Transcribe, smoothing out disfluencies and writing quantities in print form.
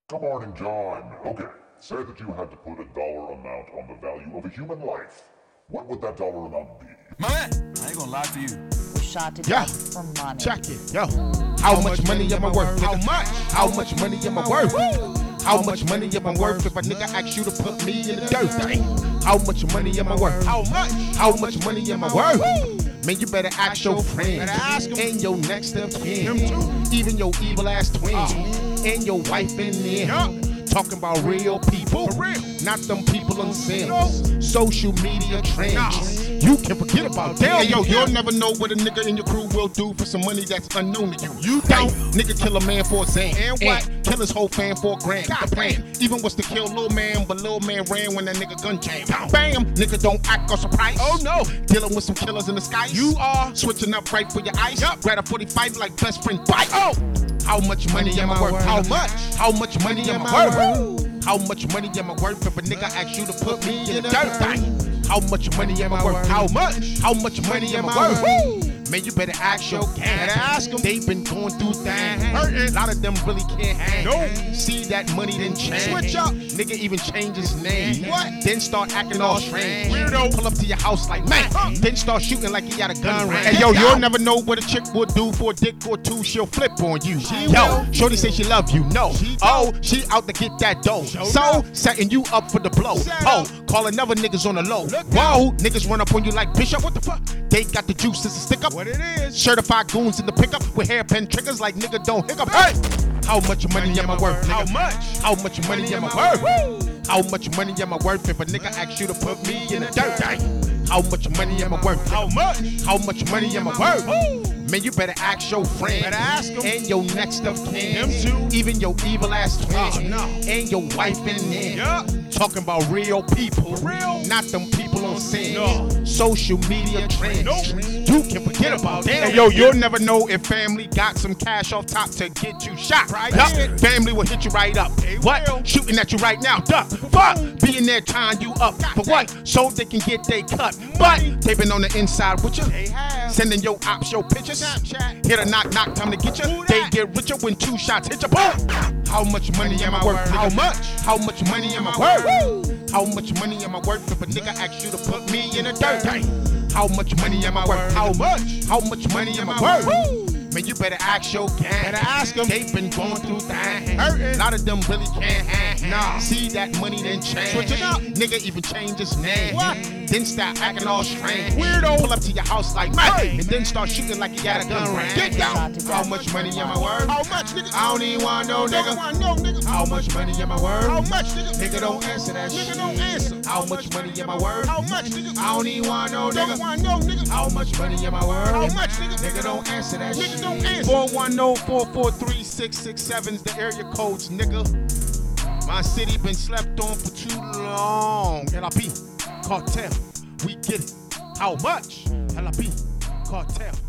Good morning, John. Okay, say that you had to put a dollar amount on the value of a human life. What would that dollar amount be? My man, I ain't gonna lie to you. Was shot to death for money. Check it, yo. How much money am I worth? How much? How much money am I worth? How much money am I worth if a nigga asks you to put me in the dirt? How much money am I worth? How much? How much money am I worth? Man, you better ask your friends Better ask 'em. and your next of kin, Them too. even your evil ass twin and your wife in there. Yup. Talking about real people, For real. not them people on Sims. No. Social media trends. Nah. You can forget about them. Hey, yo, you'll never know what a nigga in your crew will do for some money that's unknown to you. You don't. Nigga kill a man for a zan. And what? Kill his whole fan for a grand. God The plan even was to kill Lil Man, but Lil Man ran when that nigga gun jammed. Bam! Nigga don't act or surprise. Oh, no. Dealing with some killers in the skies. You are. Switching up right for your ice. Yup. Grab a 45 like best friend bite. Oh! How much money am I worth? How much? How much money am I worth? How much money am I worth if a nigga asks you to put me in the dirt? How much money am I worth? How much? How much money am I worth? Man, you better ask your gang. Better ask 'em. They've been going through things. Hurting. A lot of them really can't hang. Nope. See that money then change. Switch up. Nigga even change his name. What? Then start acting all strange. Weirdo. Pull up to your house like man. Then start shooting like he got a gun range. Hey, Yo, yo, you'll never know what a chick would do for a dick or two. She'll flip on you. She Yo, will. shorty say she love you. No. She Oh, she out to get that dough. Show So, up. setting you up for the blow. Set Oh, up. calling other niggas on the low. Look Whoa, niggas run up on you like Bishop. What the fuck? They got the juice as a stick up. What it is? Certified goons in the pickup with hairpin triggers like nigga don't hiccup. Hey! How much money am I worth? How nigga? much? How much money am I worth? How much money am I worth if a nigga asks you to put me in the dirt? How much money am I worth? How much? How much money am I worth? Man, you better ask your friends Better ask 'em. and your next of kin, Them too. even your evil ass twin, Oh, no. and your wife in there. Yup. Talking about real people, For real. not them people on Sims. No. Social media trends. Nope. You can forget about them. Hey, yo, you'll never know if family got some cash off top to get you shot. Right Yup. here. Family will hit you right up. They What? will. Shooting at you right now. Duck. Fuck. Being there tying you up. For what? So they can get they cut. But they been on the inside with you. They have. Sending your ops your pictures. Snapchat. Hit a knock, time to get you. Who They that? get richer when 2 shots hit you. Boom. How much money am I worth? How nigga? much? How much money am I worth? How much money am I worth if a nigga asks you to put me in the dirt? How much money am I worth? How much? How much money am I worth? Man, you better ask your gang. Better ask 'em. They've been going through things. Hurting. A lot of them really can't hang. Nah. See that money then change. Switch it up. Nigga even change his name. What? Then start acting all strange. Weirdo. Pull up to your house like man. Hey. And then start shooting like he got a gun range. Get down. How much money am I worth? How much, nigga? I don't even want no Don't nigga. want no nigga. How much money am I worth? How much, nigga? Nigga don't answer that Nigga shit. don't answer. How much money am I worth? How much, nigga? I don't even want no Don't nigga. want no nigga. How much money am I worth? How much, nigga? Nigga don't answer that Nigga shit. don't answer. 410-443-667's the area codes, nigga. My city been slept on for too long. LIP, cartel, we get it. How much? LIP, cartel.